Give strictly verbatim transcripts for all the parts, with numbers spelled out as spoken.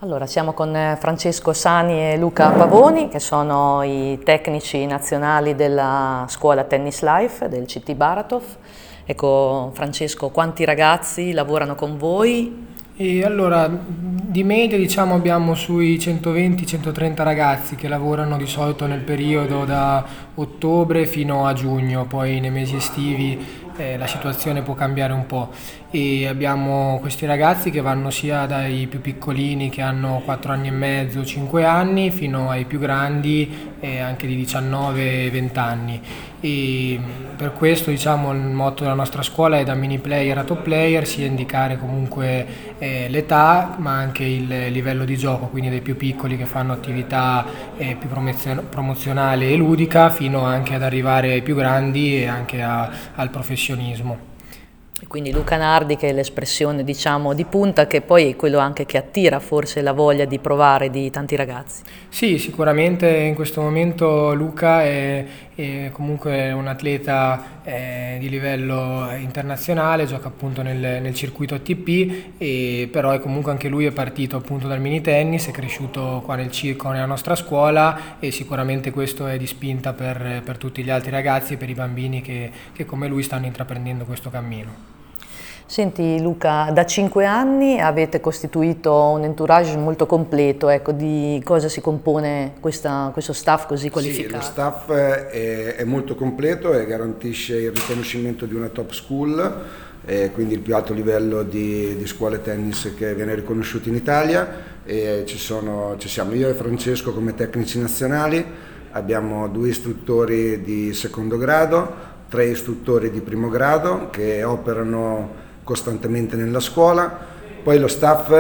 Allora, siamo con eh, Francesco Sani e Luca Pavoni, che sono i tecnici nazionali della scuola Tennis Life del C T Baratov. Ecco, Francesco, quanti ragazzi lavorano con voi? E allora, di media diciamo abbiamo sui centoventi centotrenta ragazzi che lavorano di solito nel periodo da ottobre fino a giugno, poi nei mesi estivi eh, la situazione può cambiare un po', e abbiamo questi ragazzi che vanno sia dai più piccolini che hanno quattro anni e mezzo, cinque anni, fino ai più grandi eh, anche di diciannove venti anni. E per questo diciamo il motto della nostra scuola è da mini player a top player, sia indicare comunque eh, l'età ma anche il livello di gioco, quindi dai più piccoli che fanno attività eh, più promozio- promozionale e ludica fino anche ad arrivare ai più grandi e anche a- al professionismo. E quindi Luca Nardi, che è l'espressione, diciamo, di punta, che poi è quello anche che attira forse la voglia di provare di tanti ragazzi. Sì, sicuramente in questo momento Luca è, è comunque un atleta eh, di livello internazionale, gioca appunto nel, nel circuito A T P, e però è comunque anche lui è partito appunto dal mini tennis, è cresciuto qua nel circo nella nostra scuola, e sicuramente questo è di spinta per, per tutti gli altri ragazzi e per i bambini che, che come lui stanno intraprendendo questo cammino. Senti Luca, da cinque anni avete costituito un entourage molto completo, ecco, di cosa si compone questa, questo staff così qualificato? Sì, lo staff è, è molto completo e garantisce il riconoscimento di una top school, eh, quindi il più alto livello di, di scuole tennis che viene riconosciuto in Italia. E ci, sono, ci siamo io e Francesco come tecnici nazionali, abbiamo due istruttori di secondo grado, tre istruttori di primo grado che operano costantemente nella scuola. Poi lo staff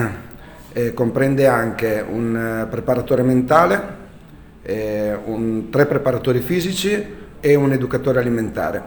eh, comprende anche un eh, preparatore mentale, eh, un, tre preparatori fisici e un educatore alimentare.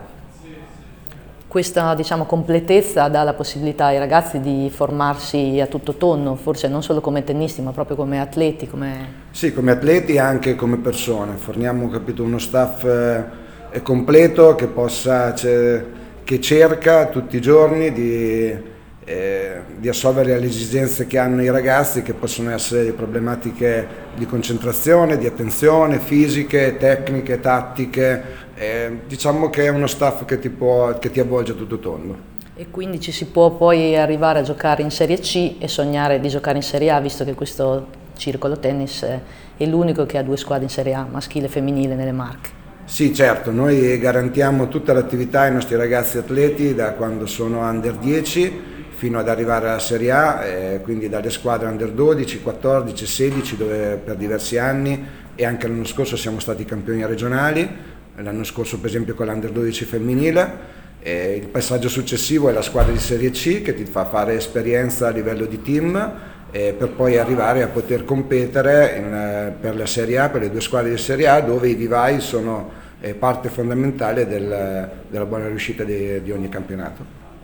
Questa, diciamo, completezza dà la possibilità ai ragazzi di formarsi a tutto tondo, forse non solo come tennisti ma proprio come atleti. Come... Sì, come atleti e anche come persone. Forniamo, capito, uno staff eh, completo che possa... Cioè, che cerca tutti i giorni di, eh, di assolvere alle esigenze che hanno i ragazzi, che possono essere problematiche di concentrazione, di attenzione, fisiche, tecniche, tattiche. Eh, diciamo che è uno staff che ti, può, che ti avvolge a tutto tondo. E quindi ci si può poi arrivare a giocare in Serie C e sognare di giocare in Serie A, visto che questo circolo tennis è l'unico che ha due squadre in Serie A, maschile e femminile, nelle Marche. Sì, certo, noi garantiamo tutta l'attività ai nostri ragazzi atleti da quando sono under dieci fino ad arrivare alla Serie A, eh, quindi dalle squadre under dodici, quattordici, sedici, dove per diversi anni, e anche l'anno scorso siamo stati campioni regionali, l'anno scorso per esempio con l'under dodici femminile. Eh, il passaggio successivo è la squadra di Serie C che ti fa fare esperienza a livello di team, eh, per poi arrivare a poter competere in, eh, per la Serie A, per le due squadre di Serie A, dove i vivai sono eh, parte fondamentale del, della buona riuscita di, di ogni campionato.